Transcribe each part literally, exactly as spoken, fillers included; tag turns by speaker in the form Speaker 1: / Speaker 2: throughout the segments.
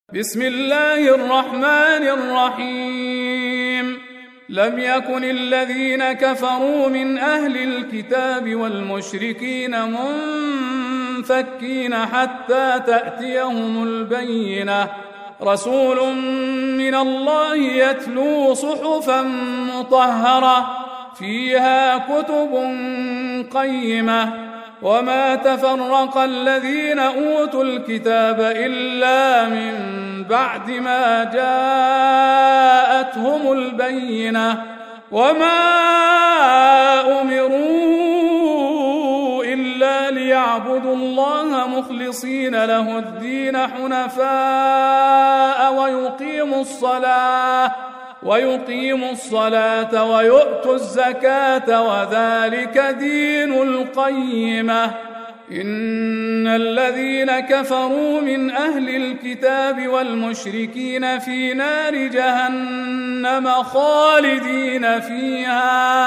Speaker 1: بسم الله الرحمن الرحيم لم يكن الذين كفروا من أهل الكتاب والمشركين منفكين حتى تأتيهم البينة رسول من الله يتلو صحفا مطهرة فيها كتب قيمة وما تفرق الذين أوتوا الكتاب إلا من بعد ما جاءتهم البينة وما أمروا إلا ليعبدوا الله مخلصين له الدين حنفاء ويقيموا الصلاة ويقيموا الصلاة ويؤتوا الزكاة وذلك دين القيمة إن الذين كفروا من أهل الكتاب والمشركين في نار جهنم خالدين فيها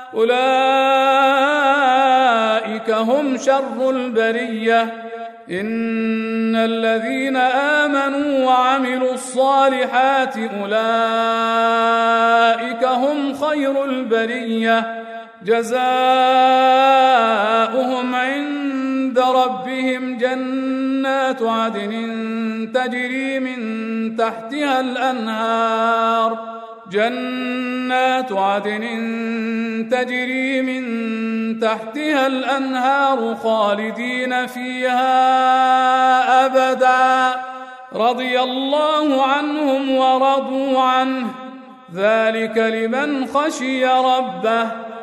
Speaker 1: أولئك هم شر البرية إن الذين آمنوا وعملوا الصالحات أولئك هم خير البرية جزاؤهم عند ربهم جنات عدن تجري من تحتها الأنهار جنات عدن تجري من تحتها الأنهار خالدين فيها أبدا رضي الله عنهم ورضوا عنه ذلك لمن خشي ربه